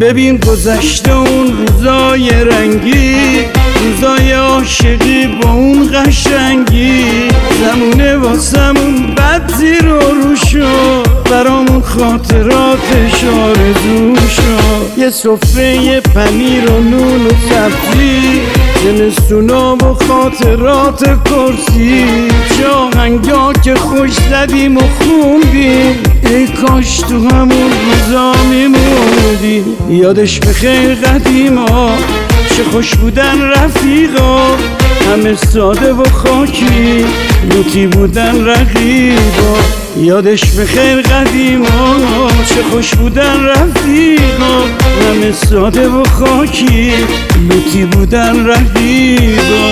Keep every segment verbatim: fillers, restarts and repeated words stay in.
ببین گذشته اون روزای رنگی، روزای عاشقی با اون قشنگی. زمونه واسمون بد زیر و رو شد، برامون خاطراتش آرزو شد. یه سفره یه پنیر و نون و سبزی، زمستونا و خاطرات کرسی. چه آهنگا که خوش زدیم و خوندیم، ای کاش تو همون روزا میموندیم. یادش بخیر قدیما، چه خوش بودن رفیقا، همه ساده و خاکی، لوتی بودن رقیبا. یادش بخیر قدیما، چه خوش بودن رفیقا، همه ساده و خاکی، لوتی بودن رقیبا.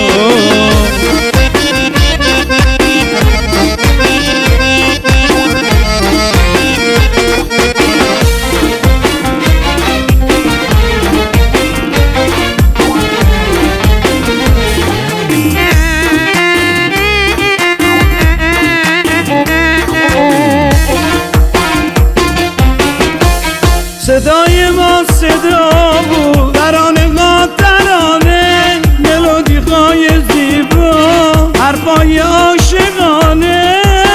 صدای ما صدا بود، ترانه ها ترانه، ملودی های زیبا، حرفای عاشقانه.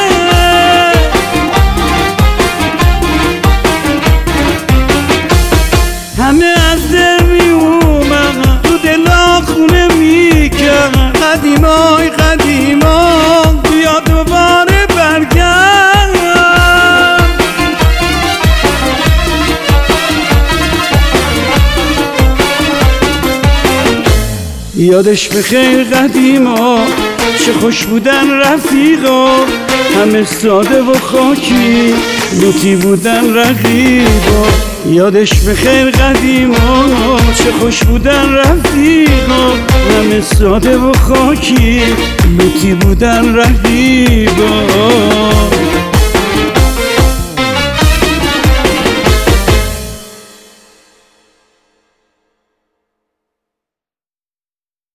همه از دل می اومد، تو دلا خونه می کرد. قدیمای قدیما بیا دوباره برگرد. یادش بخیر قدیما، چه خوش بودن رفیقا، همه ساده و خاکی، لوتی بودن رقیبا. یادش بخیر قدیما، چه خوش بودن رفیقا، همه ساده و خاکی، لوتی بودن رقیبا.